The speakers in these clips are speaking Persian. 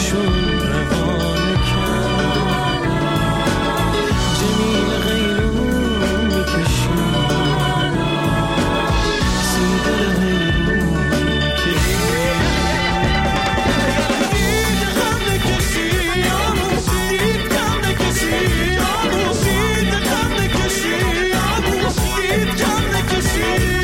دلشون روانه کرد. جمیل غیرون میکشید سیدل غیرون کشید. دید غم نکشی یارو دید غم نکشی یارو دید غم نکشی یارو دید غم نکشی.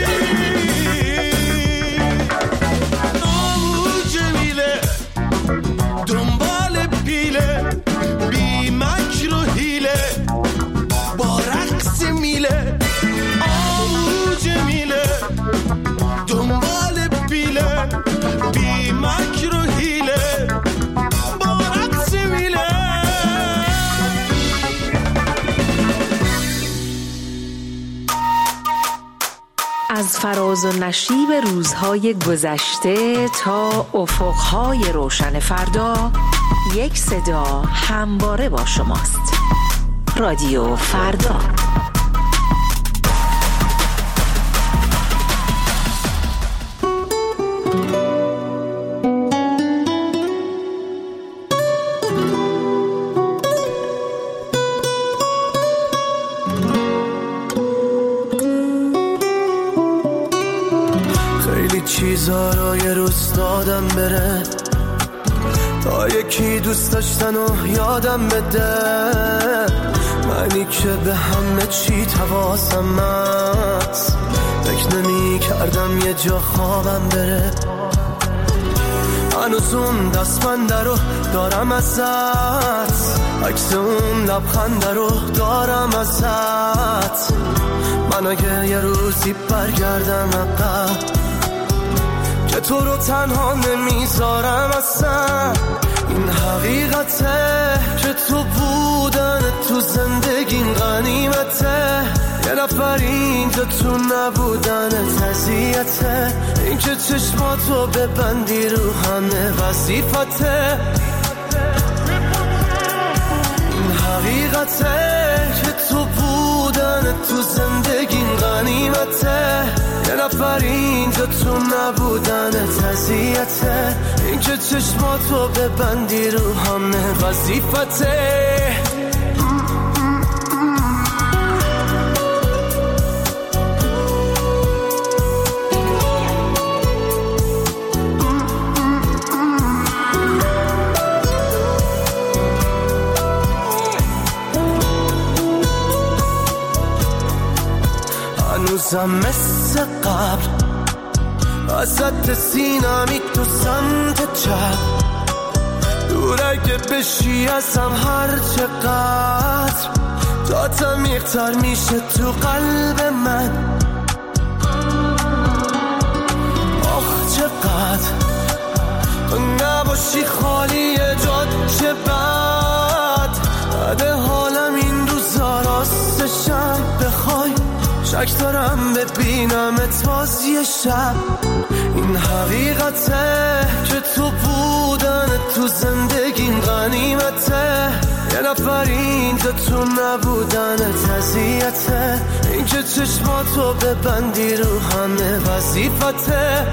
دنبال پیله بی مکر و حیله با رقص میله آهو جمیله. دنبال پیله بی مکر و حیله با رقص میله. از فراز و نشیب روزهای گذشته تا افقهای روشن فردا، یک صدا همواره با شماست. رادیو فردا. چیزا رو یه روز دادم بره تا یکی دوست داشتن و یادم بده. منی که به همه چی حواسم هست، فکر نمی کردم یه جا خوابم بره. هنوز اون دستبنده رو دارم ازت، عکس اون لبخنده رو دارم ازت. من اگه یه روزی برگردم عقب که تو رو تنها نمیذارم اصلا. این حقیقته که تو بودن تو زندگیم غنیمته. یه نفر اینجا تو نبودن تزیته. این که چشماتو ببندی رو همه وظیفته. این حقیقته که تو بودن تو زندگیم غنیمته. یه نفر اینجا تو نبودن تزیته. این که چشماتو ببندی رو همه وظیفته. هنوزم مثل قبل وسط سینمی تو سمت چپ. دور اگه بشی ازم هر چقدر تا تمیق‌تر میشه تو قلب من. آخ چقدر تو نباشی خالی جاد چه بد حالم این روزا راستشم. بخوای شک دارم ببینمت باز یه شب. این حقیقته که تو بودن تو زندگیم غنیمته. یه نفر اینجا تو نبودن تزیته. این که چشماتو ببندی رو همه وظیفته.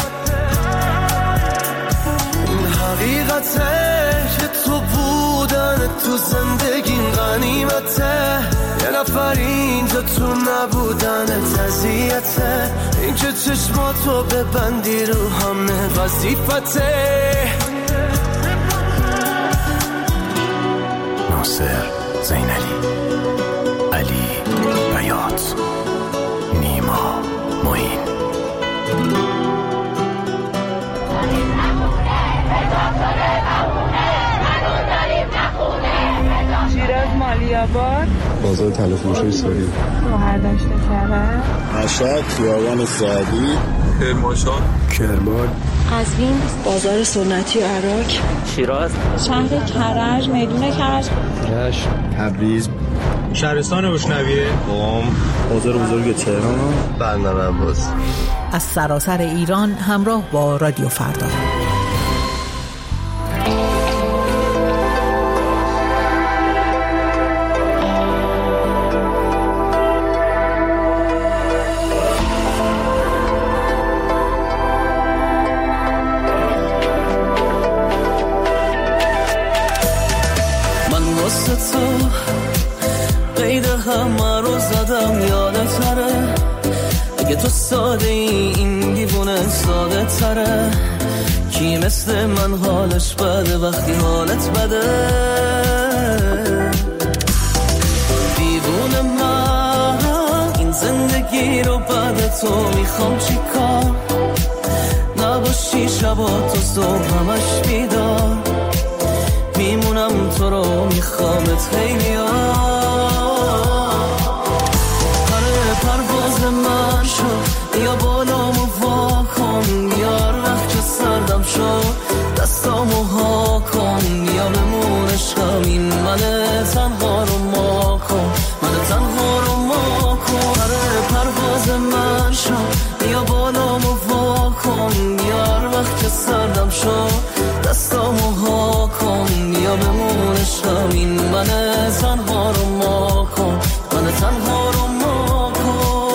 این حقیقته که تو بودن تو زندگیم غنیمته. یه نفر اینجا تو نبودن تزیته. این که چشماتو ببندی رو همه وظیفته. ناصر، زینالی، علی، بیات، نیما، معین. شیراز، مالیاباد، بازار تلفروشی سوری، مهردشت کرد، مشهد، خیابان سعدی، کرمانشاه، کرمان، قزوین، بازار سنتی و عراق، شیراز، شهر کرج، میدون کرج، رشت، تبریز، شهرستان بوشنویه، قم، بازار بزرگ تهران، بندر عباس. از سراسر ایران همراه با رادیو فردا. تو قید همه رو زدم یادتره اگه تو ساده این دیوونه ساده تره کی مثل من حالش بده وقتی حالت بده دیوونه من این زندگی رو بعد تو میخوام چی کار نباشی شبا تو صبح همش بیدار میمونم تو رو میخوامت خیلی پرواز من شد یا بالامو وا کن یار وقت که سردم شد دستامو ها کن یا بمون عشقم این من تنها رو ما کن من تنها رو ما کن پرواز من شد یا بالامو وا کن یار وقت که سردم شد دستامو ها کن یا بمون عشقم این من تنها رو ما کن من تنها رو ما کن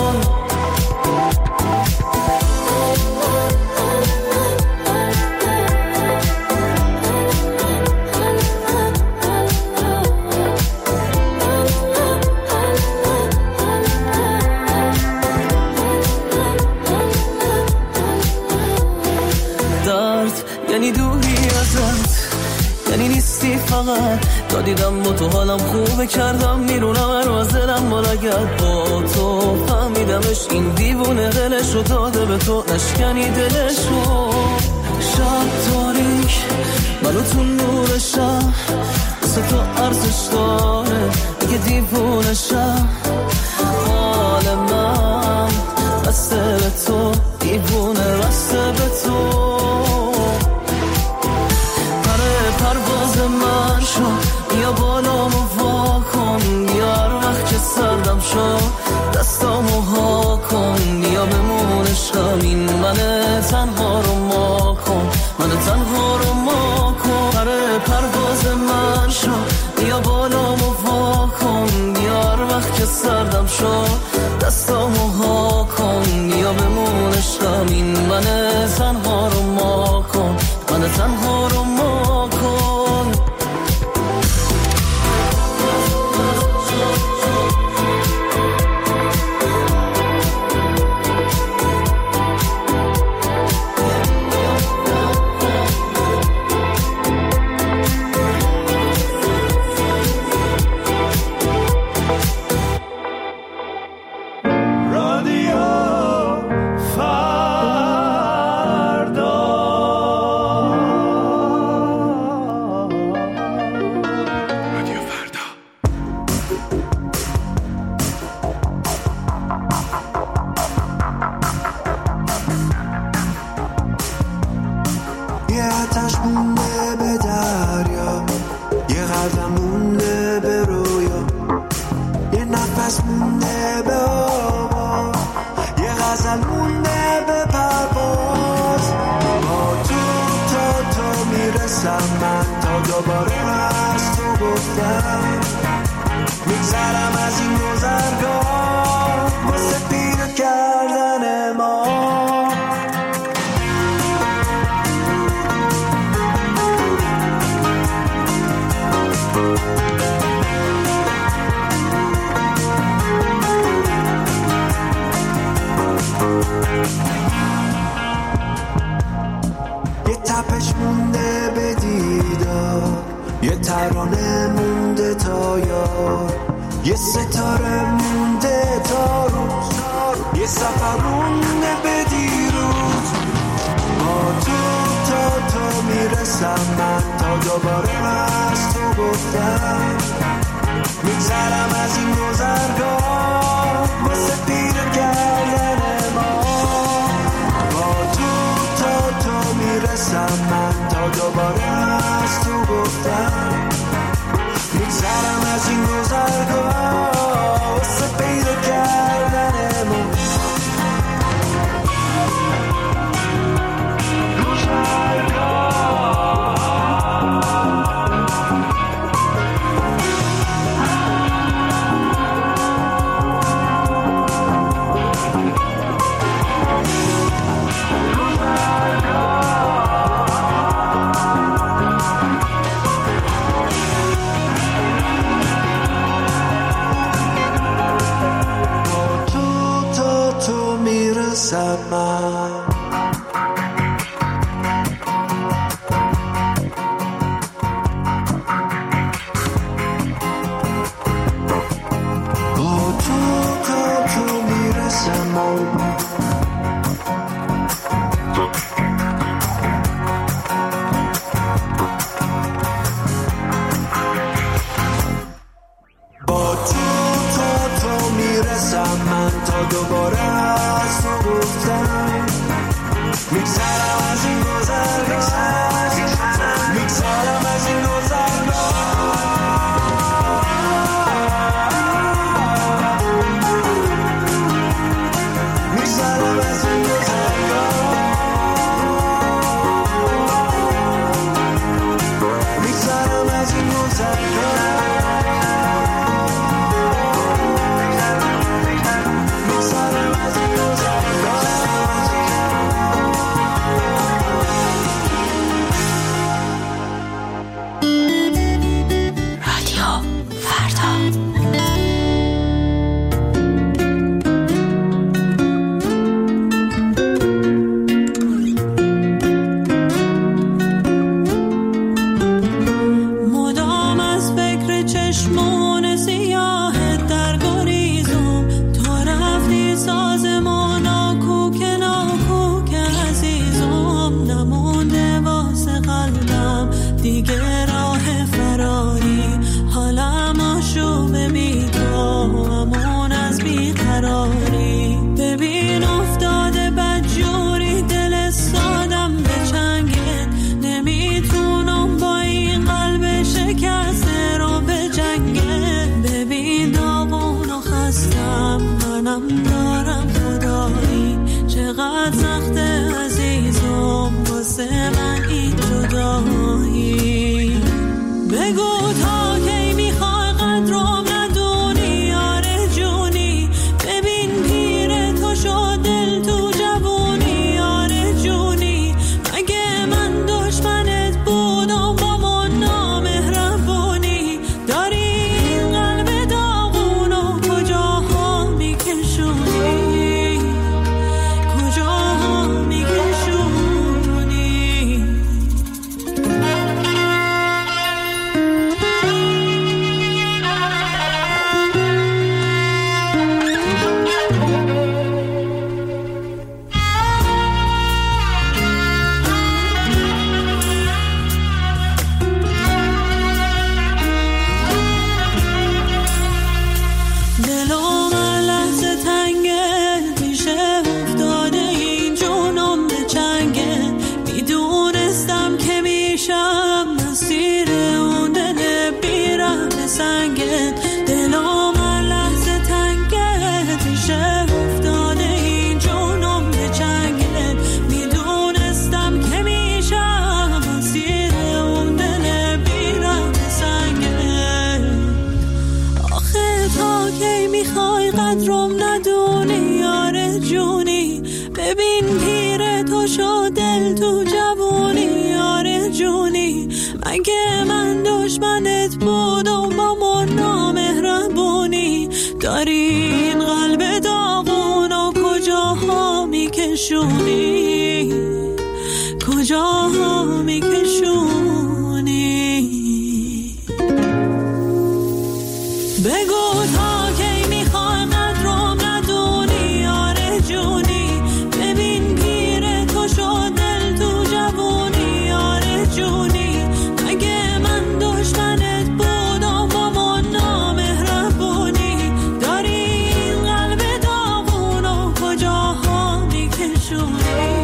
یعنی دوری ازت یعنی نیستی فقط تا دیدم با تو حالم خوبه کردم میرونم هر از دلم بالگرد با تو فهمیدمش این دیوونه دلشو داده به تو نشکنی دلشو شب تاریک منو تو نورشم واسه تو ارزش داره اگه دیوونشم حال من بسته به تو دیوونه بسته به تو پرواز من شد یا بالامو وا کن یار وقت که سردم شد دستامو ها کن یا بمون عشقم این من تنها رو ما کن من تنها رو ما کن پرواز من شد یا بالامو وا کن یار وقت که سردم شد دستامو ها کن یا بمون عشقم این من تنها رو ما کن من تنها رو ما کن دیگه راه فراری، حالم آشوب میدوامون از بیقراری. ببین افتاده بدجوری دل سادم به چنگت، نمیتونم با این قلب شکسته رو به جنگت. ببین داغون و خستم منم دارم خدایی، چقدر سخته عزیزم واسه من این جدایی. بگو تا کی میخوای قدرم ندونی یار جونی، ببین پیر تو شد دل تو جوونی یار جونی. مگه من دشمنت بودم با من نامهربونی، داری این قلب داغون و کجاها میکشونی، کجاها میکشونی. دلم هر لحظه تنگه، میشه افتاده این جونم به چنگه. میدونستم که میشم مسیر اون دل بیرم سنگه. دلم هر لحظه تنگه، میشه افتاده این جونم به چنگه. میدونستم که میشم مسیر اون دل بیرم سنگه. آخه تا کی میخوای قدرم ندونی یار جونی، ببین پیر تو شد دل تو جوونی یار جونی. مگه من دشمنت بودم با من نامهربونی، داری این قلب داغون و کجاها میکشونی، کجاها میکشونی. بگو تا کی میخوای قدرم ندونی یار جونی، ببین پیر تو شد دل تو جوونی یار جونی. مگه من دشمنت بودم با من نامهربونی، داری این قلب داغون و کجاها میکشونی.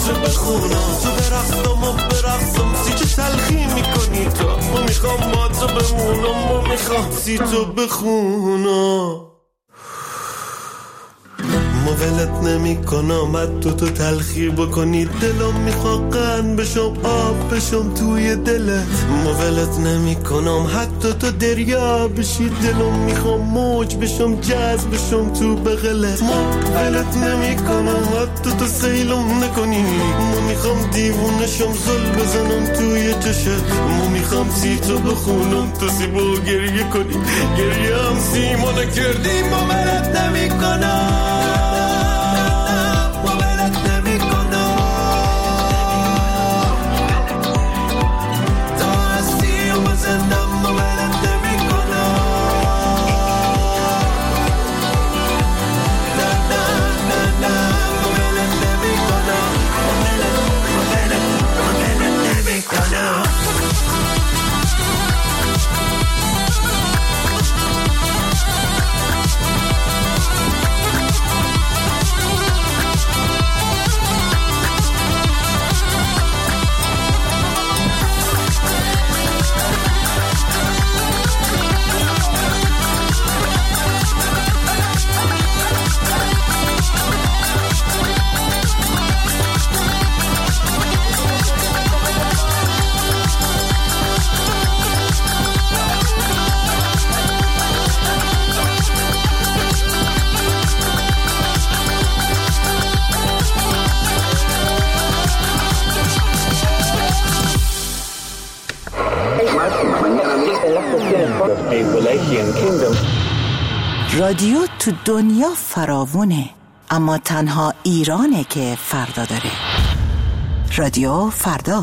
تو بخونم، تو برقصم و برقصم سی چه تلخی میکنی تو، ما میخوام با تو بمونم، ما میخوام سی تو بخونم. ما ولت نمی کنم حتی تو تلخی بکنی، دلم میخواد قند بشم آب بشم توی دلت. ما ولت نمی کنم حتی تو دریا بشی، دلم میخوام موج بشم جذب بشم تو بغلت. ما ولت نمی کنم حتی تو سیلم نکنی، ما میخوام دیوونه شم زل بزنم توی چشت. ما میخوام سی تو بخونم تو سی با گریه کنی، گریه هم سی ما نکردی. ما ولت نمی کنم، رادیو تو دنیا فراوونه، اما تنها ایرانه که فردا داره. رادیو فردا.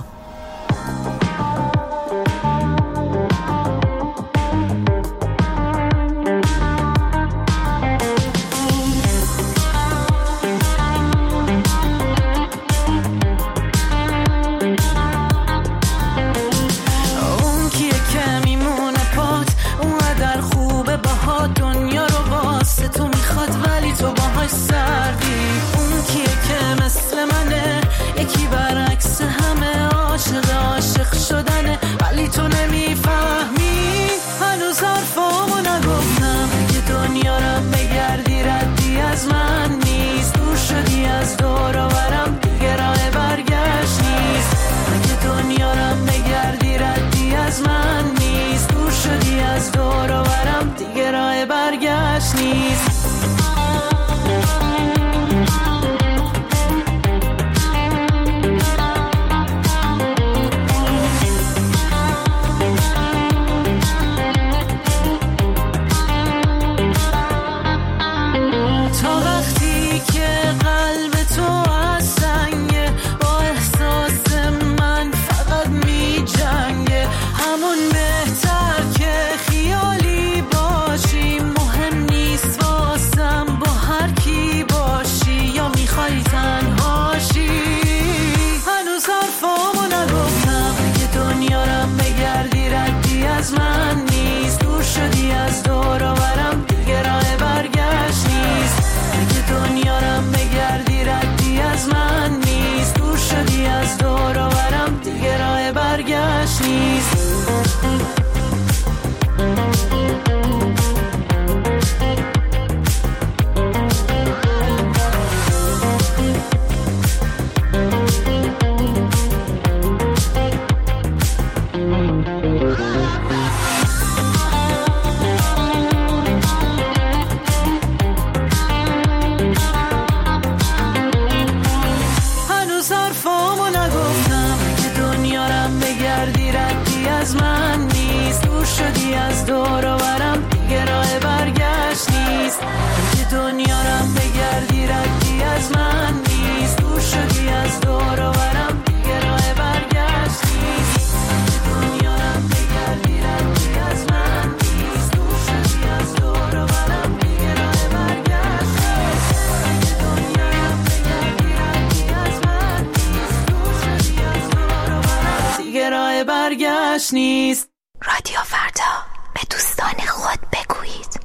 برگشت نیست. رادیو فردا، به دوستان خود بگویید.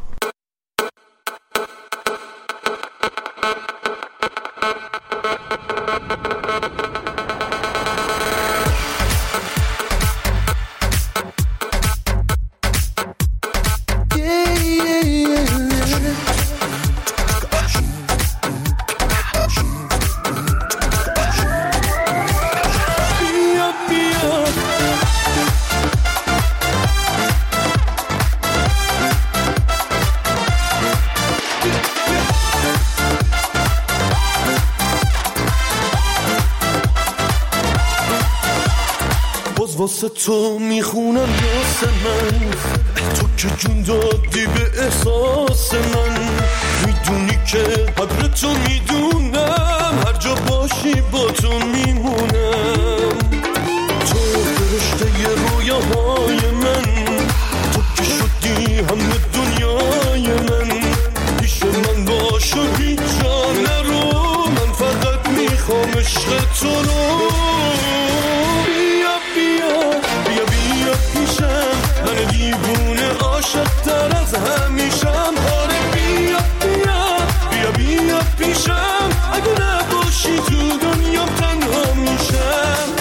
باز واسه تو میخونم یاس من، تو که جون دادی به احساس من. میدونی که قدر تو میدونم، هر جا باشی با تو میمونم. تو فرشته رویاهای من، تو که شدی همه دنیای من. پیش من باش و بی جا نرو، من فقط میخوام عشق تو رو. بیا بیا بیا بیا پیشم، من دیوونه عاشق تر از همیشم. آره بیا بیا بیا بیا پیشم، اگه نباشی تو دنیام تنها میشم.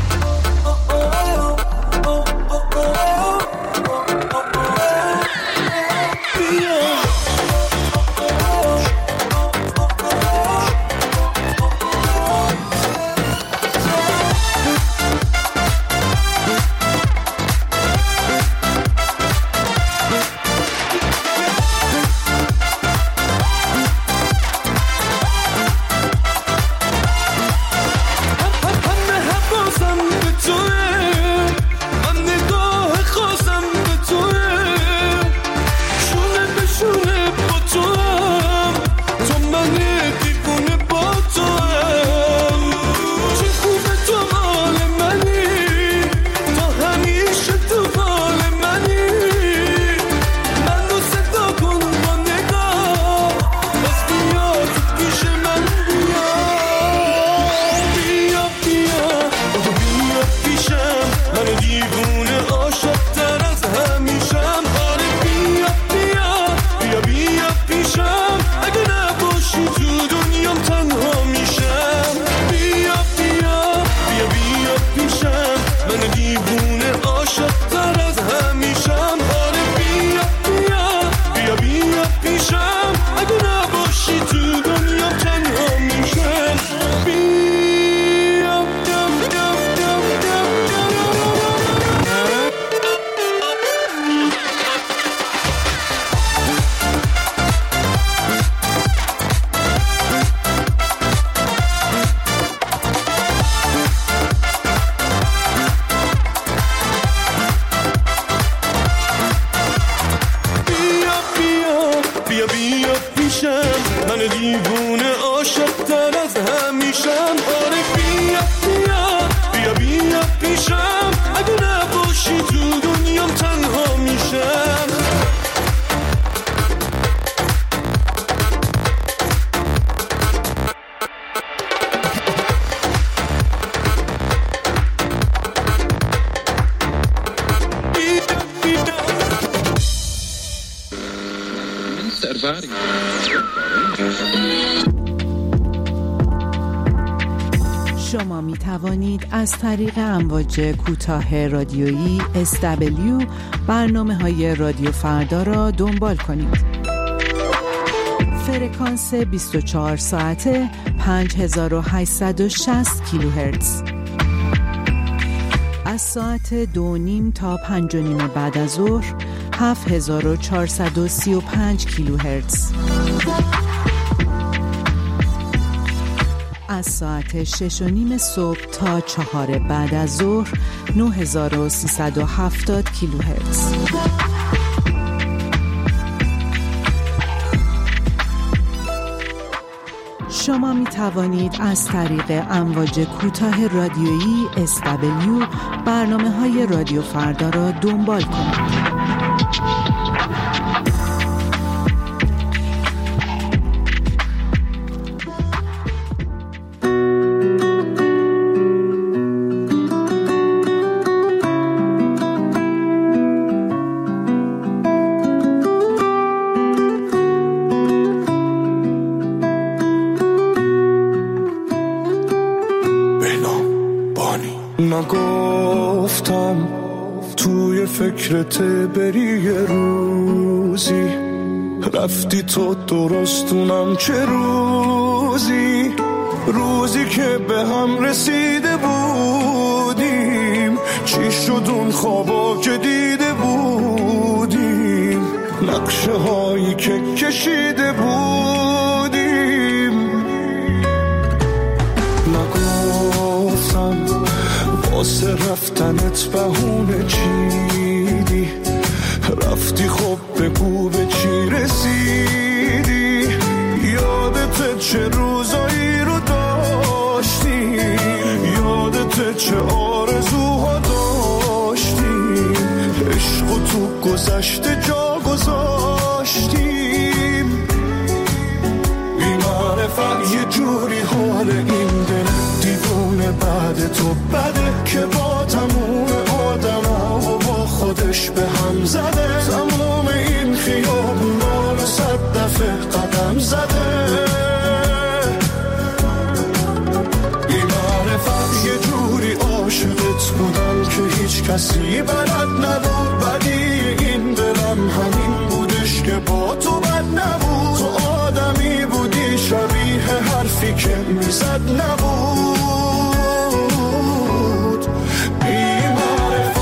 شما می توانید از طریق امواج کوتاه رادیویی SW برنامه‌های رادیو فردا را دنبال کنید. فرکانس 24 ساعته 5860 کیلوهرتز. از ساعت 2:30 تا 5:30 بعد از ظهر 7435 کیلوهرتز. از ساعت 6:30 صبح تا 4 بعد از ظهر 9370 کیلوهرتز. شما می توانید از طریق امواج کوتاه رادیویی SW برنامه‌های رادیو فردا را دنبال کنید. نگفتم توی فکرت بری یه روزی، رفتی تو درستونم چه روزی، روزی که به هم رسیده بودیم، چی شد اون خوابا که دیده بودیم، نقشه هایی که کشیده بودیم. نگفتم واسه رفتنت بهونه چیدی، رفتی خب بگو به چی رسیدی، یادت چه روزایی رو داشتی، یادت چه آرزوها داشتی، عشق تو گذشته جا گذاشتیم، بی معرفت یه جوری حال این دل دیوونه بعد تو بده که با تموم آدم ها و با خودش به هم زده، تموم این خیابونا رو 100 دفعه قدم زده، بی معرفت یه جوری عاشقت بودم که هیچ کسی بلد نبود، بدی این دلم همین بودش که با تو بد نبود، تو آدمی بودی شبیه حرفی که میزد نبود، بی معرفت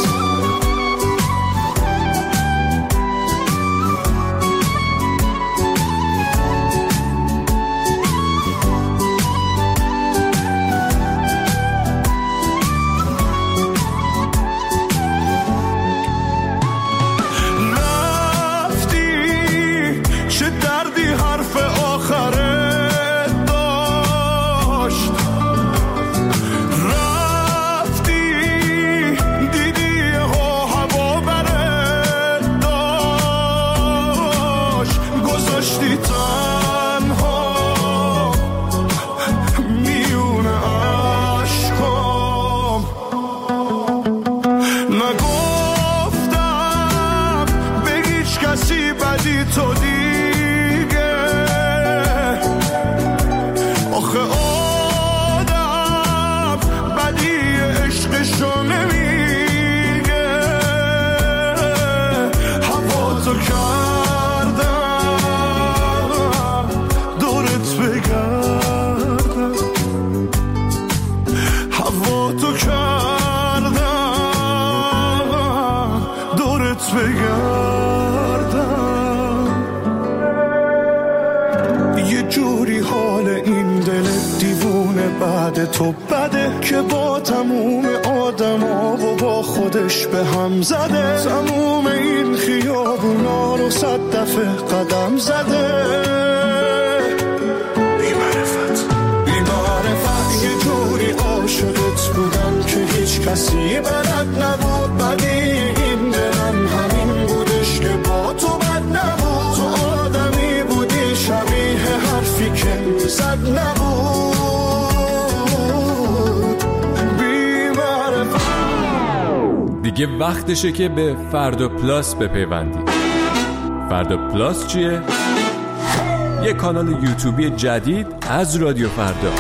تو بده که با تموم آدم ها و با خودش به هم زده، تموم این خیابونا رو 100 دفعه قدم زده، بی معرفت یه جوری عاشقت بودم که هیچ کسی بلد نبود، بدی این دلم همین بودش که با تو بد نبود، تو آدمی بودی شبیه حرفی که میزد نبود، دیگه وقتشه که به فردا پلاس بپیوندید. فردا پلاس چیه؟ یه کانال یوتیوبی جدید از رادیو فردا.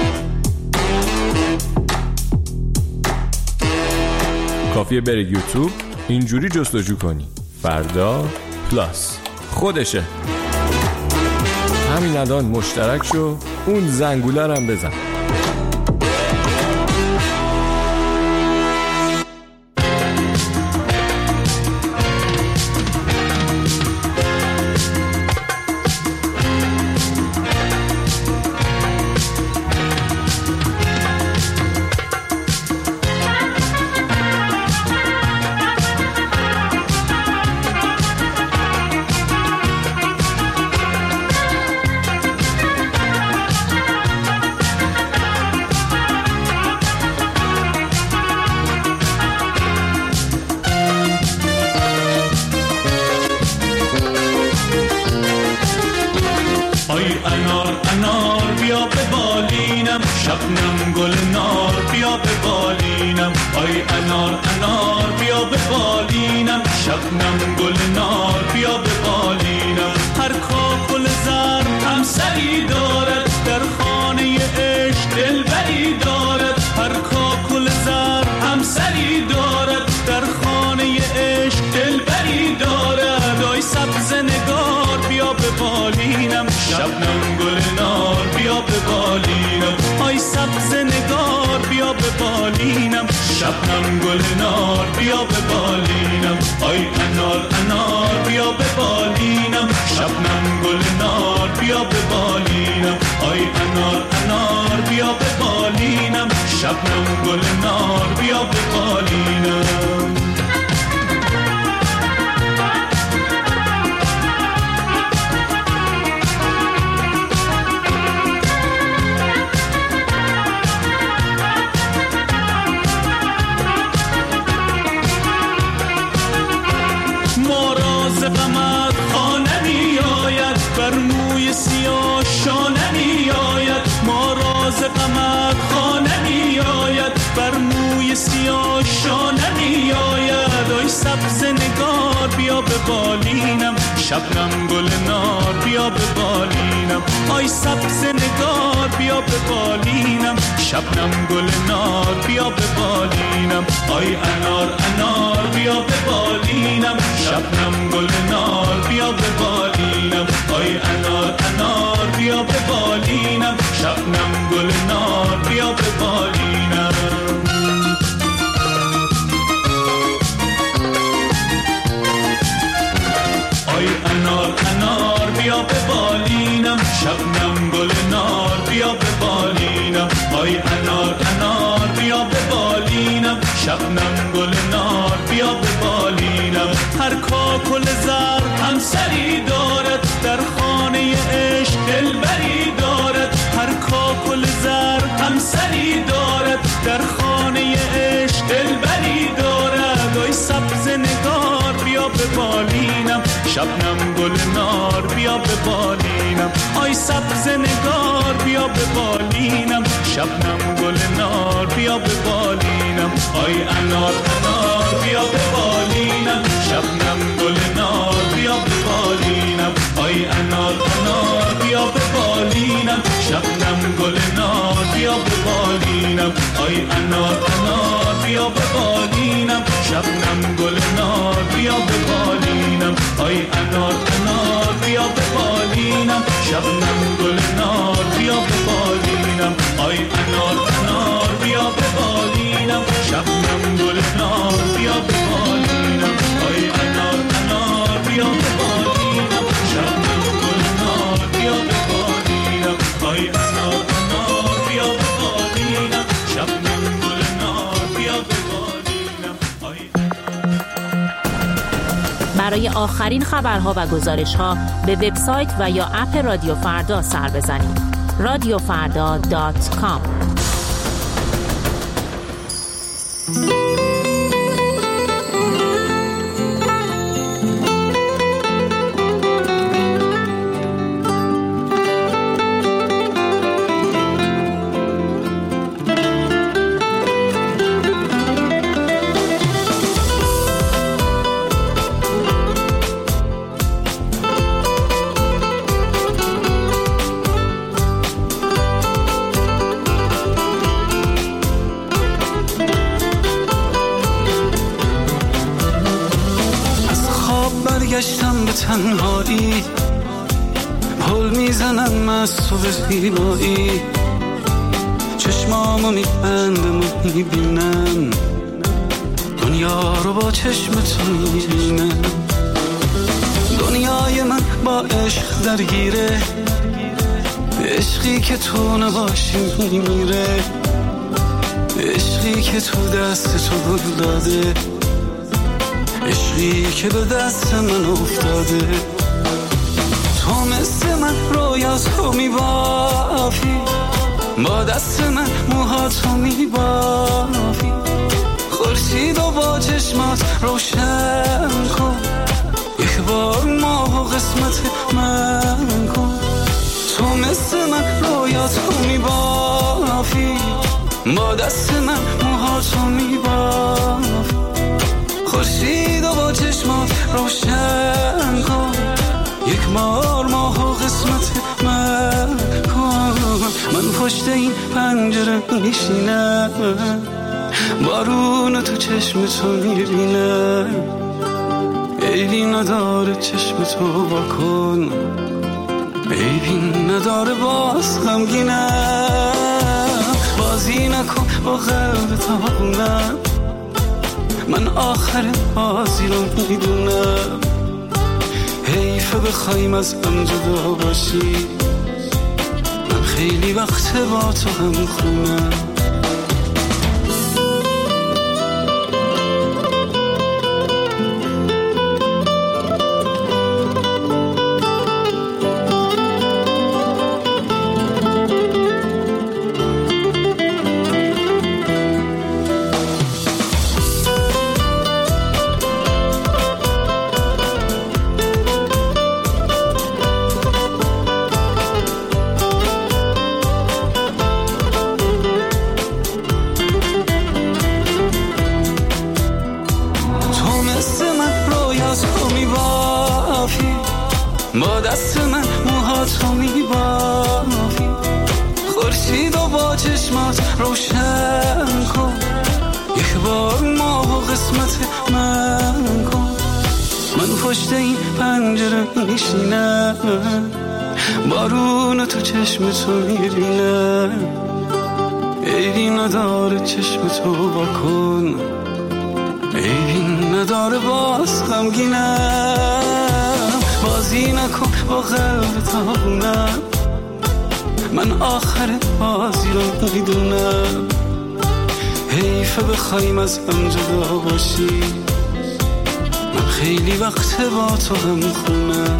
کافیه بری یوتیوب اینجوری جستجو کنی فردا پلاس، خودشه. همین الان مشترک شو، اون زنگوله رو هم بزن. شبنم گل نار بیا به بالینم، آی انار انار بیا به بالینم، شبنم گل نار بیا به بالینم، هر کاکل زر همسری دارد، در خانه عشق دلبری دارد، هر کاکل زر همسری دارد، در خانه عشق دلبری دارد، آی سبز نگار بیا به بالینم، شبنم گل نار بیا به بالینم، آی سبز نگار بیا به بالینم، شبنم گل نار بیا به بالینم، آی انار انار بیا به بالینم، شبنم گل نار بیا به بالینم، آی انار انار بیا به بالینم، شب شبنم گل نار بیا به بالینم. غمت خانه می آید بر موی سیاه شانه می آید، ما راز غمت خانه می آید بر موی سیاه شانه می آید. آی سبز نگار بیا به بالینم، شبنم گل نار بیا به بالینم. آی سبز نگار بیا به بالینم، شبنم گل نار بیا به بالینم. آی انار انار بیا به بالینم، شبنم گل نار بیا به بالینم. آی انار انار بیا به بالینم، شبنم گل نار بیا به بالینم. آی انار انار بیا به بالینم، شبنم گل نار بیا به بالینم. آی انار انار بیا به بالینم، شبنم گل نار بیا به بالینم. هر کاکل زر همسری دارد در خانه عشق دلبری دارد. هر کاکل زر همسری دارد در خانه عشق دلبری دارد. آی سبز نگار بیا به بالینم، شبنم گل نار بیا به بالینم. آی سبز نگار بیا به بالینم، شبنم گل نار بیا به بالینم. آی انار انار بیا به بالینم، شبنم گل نار بیا به بالینم. آی انار انار بیا به بالینم، شبنم گل نار بیا به بالینم. آی انار انار بیا به بالینم، شبنم گل نار بیا به بالینم. آی انار انار بیا به بالینم، شبنم گل نار بیا به بالینم. آی انار انار بیا به بالینم، شبنم گل نار بیا به بالینم. آی انار انار بیا به بالینم، شبنم گل نار بیا به بالینم. آی انار انار بیا به بالینم، شبنم گل نار بیا به بالینم. برای آخرین خبرها و گزارش‌ها به وبسایت و یا اپ رادیو فردا سر بزنید. radiofarda.com. برگشتم به تنهایی، پل میزنم از تو به زیبایی. چشمامو میبندم و میبینم دنیا رو با چشم تو میبینم. دنیای من با عشق درگیره، عشقی که تو نباشی میمیره. عشقی که تو دست تو گل داده، عشقی که به دست من افتاده. تو مثل من رویاتو میبافی، با دست من موهاتو میبافی. خورشید و با چشمات روشن کن، یک بار ماه و قسمت من کن. تو مثل من رویاتو میبافی، با دست من موهاتو میبافی. خورشید و با چشمات روشن کن، یک بار ماه و قسمت من کن. من پشت این پنجره میشینم، بارون تو چشم تو میبینم. عیبی نداره چشم تو واکن، عیبی نداره باز غمگینم. بازی نکن با قلب تاقونم، من آخر بازی رو میدونم. حیفه بخوایم از هم جدا باشی، من خیلی وقت با تو هم خونم. با دست من موهاتو میبافی، خورشید و با چشمات روشن کن، یک بار ماه قسمت من کن. من پشت این پنجره میشینم، بارون تو چشم تو میبینم، عیبی نداره چشم تو بکن، عیبی نداره باز غمگینم. بازی نکن با قلب تاونم، من آخر بازی رو میدونم. حیفه بخوایم از هم جدا باشی، من خیلی وقت با تو هم خونم.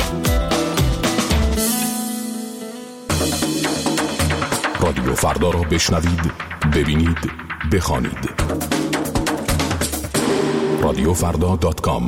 رادیو فردا را بشنوید، ببینید، بخوانید. رادیوفردا.com.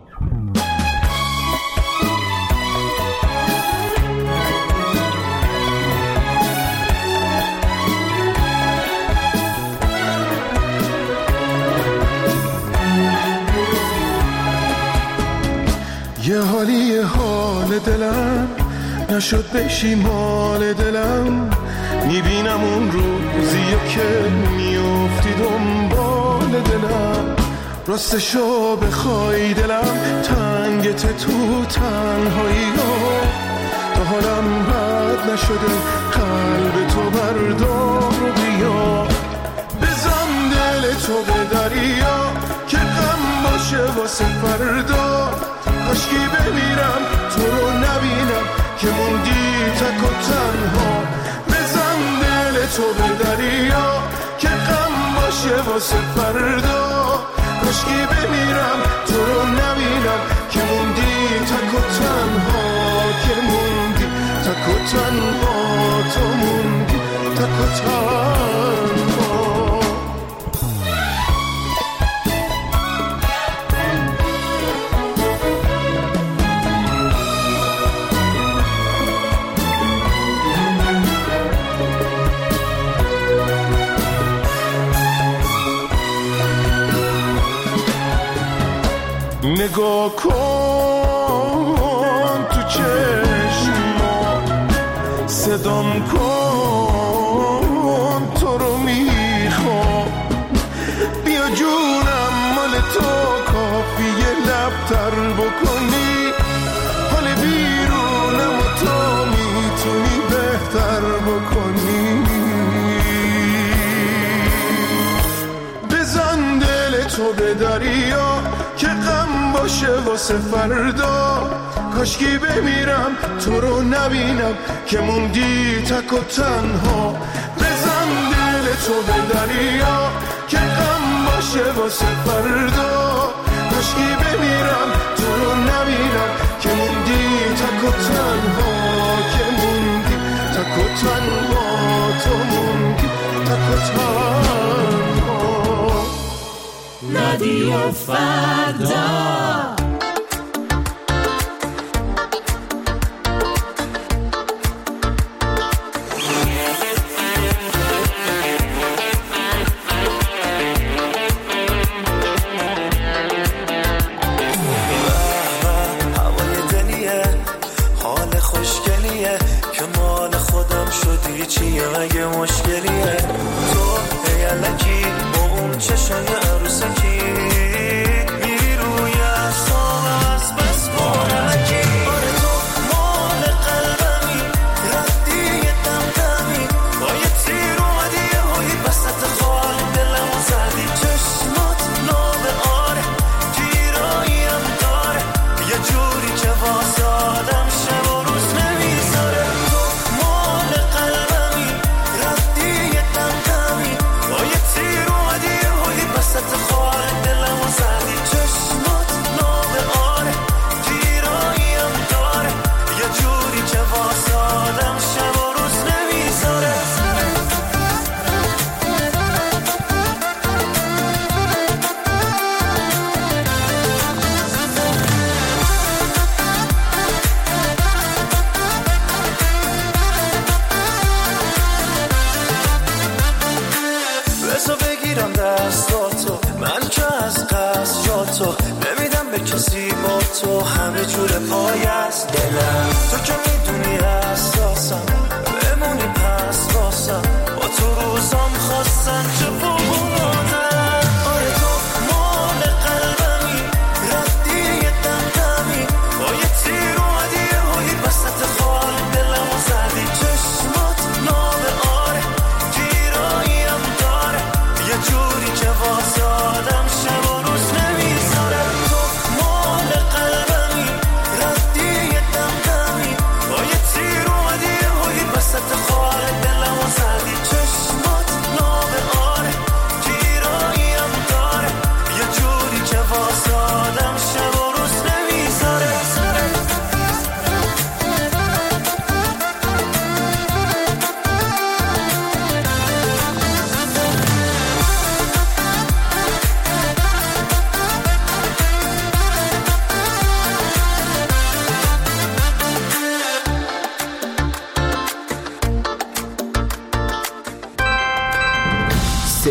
یه حالی حال دلم نشد بشی مال دلم، میبینم اون روزیو که میافتی دنبال دلم. راستشو بخوای دلم تنگت تو تنهایی ها، تا حالم بد نشده قلب تو بردار و بیا. بزن دل تو به دریا که غم باشه واسه فردا، کاشکی بمیرم تو رو نبینم که موندی تک و تنها. بزن دل تو به دریا که غم باشه واسه فردا، کاشکی بمیرم تو رو نبینم که موندی تک و تنها، که موندی تک و تنها، تو موندی تک و تنها. نگاه کن تو چشما، صدام کن تو رو میخوام. بیا جونم مال تو کافیه لبتر بکنی، حال بیرونم و تو میتونی بهتر بکنی. بزن دل تو به دریا که غم باشه واسه فردا، کاشکی بمیرم تو رو نبینم که موندی تک و تنها. بزن دل تو به دریا که غم باشه واسه فردا، کاشکی بمیرم تو رو نبینم که موندی تک و تنها، که موندی تک و تنها، تو موندی تک و تنها. رادیو فردا. اگه مشکلیه تو ایالکی با اون چشای عروسکی میری روی اصلا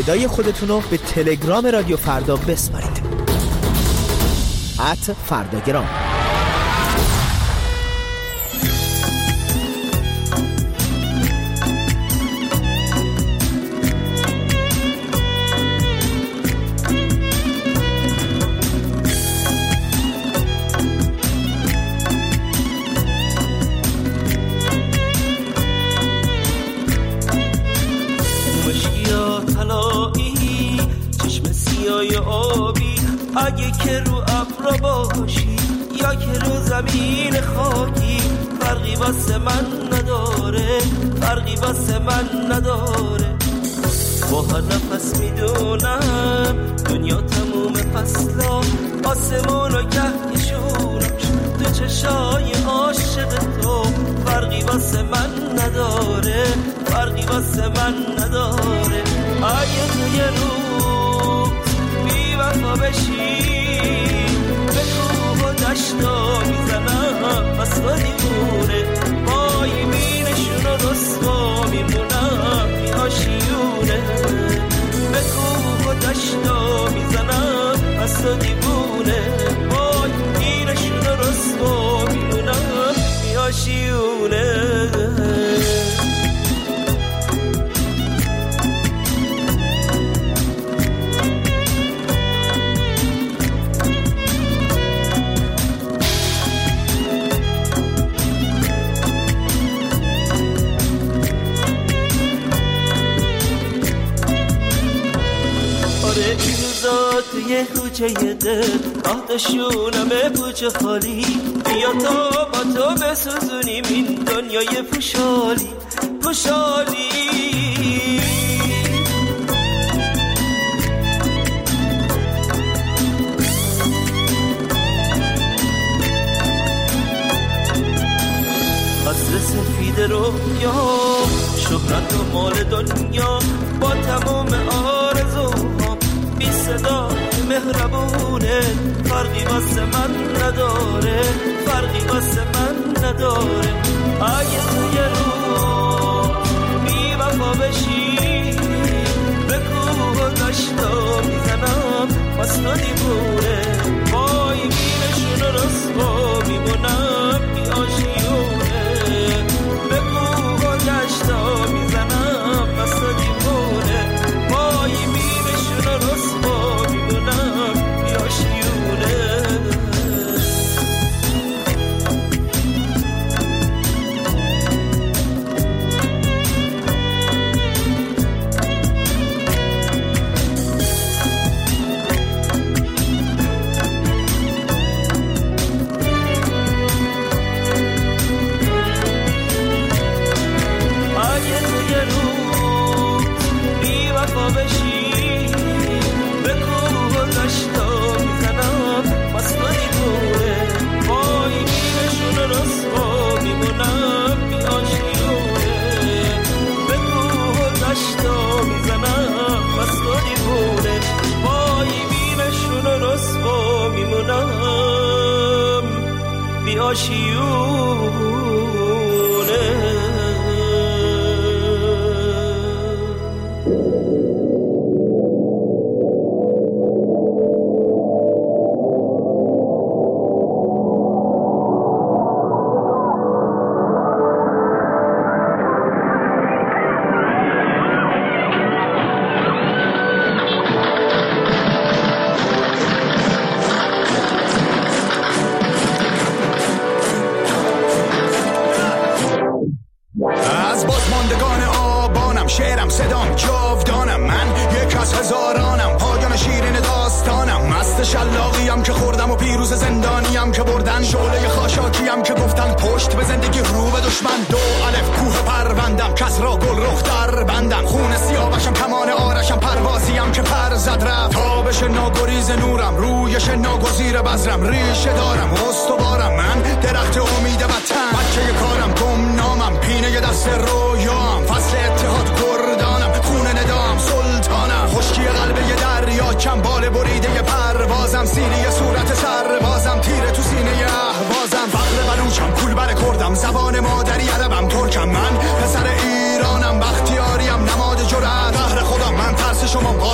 صدای خودتون رو به تلگرام رادیو فردا بسپارید. @فرداگرام. اگه که رو ابر باشی یا که رو زمین خاکی، فرقی واسه من نداره، فرقی واسه من نداره. با هر نفس میدونم دنیا تموم فصلا، آسمون و کهکشونش تو چشای عاشق تو، فرقی واسه من نداره، فرقی واسه من نداره. اگه تو یه روز بی وفا بشی به کوه و دشتا میزنم از تو دیوونه، با یمینشون و رسوا میمونم بی آشیونه. به کوه و دشتا میزنم از تو دیوونه، با یمینشون و رسوا میمونم بی آشیونه. توی کوچه دل آتشونم پوچه خالی، بیا تا با تو بسوزونیم این دنیای پوشالی پوشالی. قصر سفید رویا، شهرت و مال دنیا، با تمام آرزوها بی صدا مهربونه، فرقی واسه من نداره، فرقی واسه من نداره. اگه تو یه روز بی وفا بشی به کوه و دشتا میزنم واسه تو دیوونه، با یمینشون و رسوا میمونم بی آشیونه. به کوه و دشتا میزنم واسه تو دیوونه، با یمینشون و رسوا میمونم بی آشیونه. شما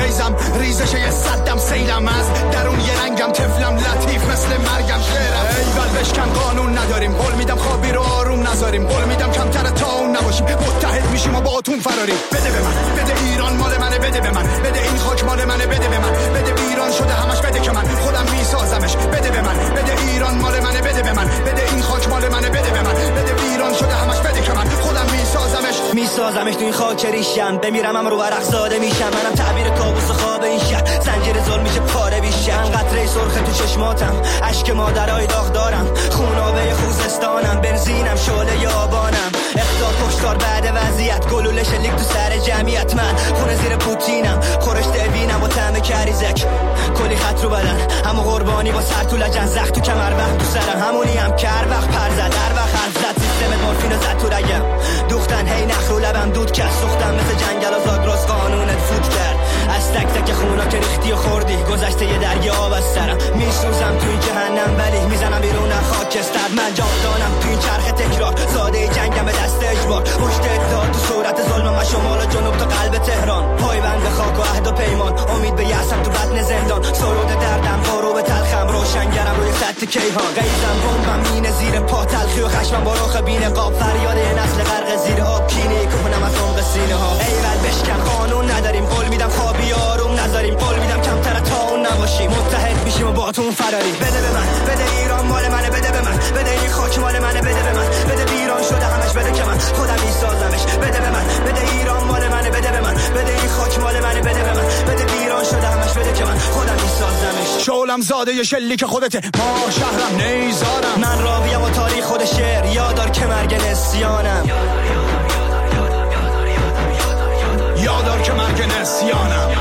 قیزم ریزش یه صدم سیلم از درون یه رنگم طفلم لطیف مثل مرگم شعرم ایول بشکن قانون نداریم قول میدم خوابی رو آروم نذاریم قول میدم کمتر تا اون نباشیم متحد میشیم و با اتون فراریم بده به من بده ایران مال منه بده به من بده این خاک مال منه بده به من بده ایران شده همش بده که من خودم میسازمش بده به من بده ایران مال منه بده به من بده این خاک مال منه بده به من بده ایران شده همش بده که من خودم میسازمش تو این خاک ریشم بمیرم هم رو ورق زاده میشم منم تعبیر کابوس و خواب این شهر زنجیر ظلم میشه پاره بیشم قطره سرخ تو چشماتم اشک مادرای داغ دارم خونابه خوزستانم بنزینم شعله یابانم اختار کشتار بعد وضعیت گلوله شلیک تو سر جمعیت من خونه زیر پوتینم خورش دوینم با طعم کریزک کلی خط رو بدن همو قربانی با سر تو لجن زخ تو کمر وقت تو سرم همونی هم کر وقت پر زد در وقت حرف زد سیستم مورفین زد تو رگم دوختن هی نخ رو لبم دود کرد سوختم مثل جنگل آزاد راست قانونت فوت کرد از تک تک خونا که ریختی و خوردی گذشته یه دریا آب از سرم میسوزم توی جهنم ولی میزنم بیرون خاکستر من جاودانم توی چرخ تکرار ساده جنگم به دست اجبار پشت اتحاد تو صورت ظلم و شمال و جنوب تا قلب تهران پایبند خاک و عهد و پیمان امید به یأسم تو بطن زندان سرود دردم بارو به تلخم روشنگرم روی سطح کیهان قیزم بمبم مینه زیر پا تلخی و خشمم با رخ بین قاب فریاد یه نسل غرق زیر آب کینه کنم از عمق سینه ها ایول بشکن قانون نداریم قول میدم خوابی آروم نذاریم قول میدم کمتر تا اون نباشیم متحد میشیم و با تون فراری بده به من بده ایران مال منه بده به من بده این خاک مال منه بده به من بده ایران شده همش بده که من خودم میسازمش بده به من بده ایران مال منه بده به من بده این خاک مال منه بده به من بده ایران شده همش بده که من خودم میسازمش شعلم زاده ی شلیک خودته ما شهرم نیزارم من راویم و تاریخ خود شعر یادار که مرگ نسیانم یادار که مرگ نسیانم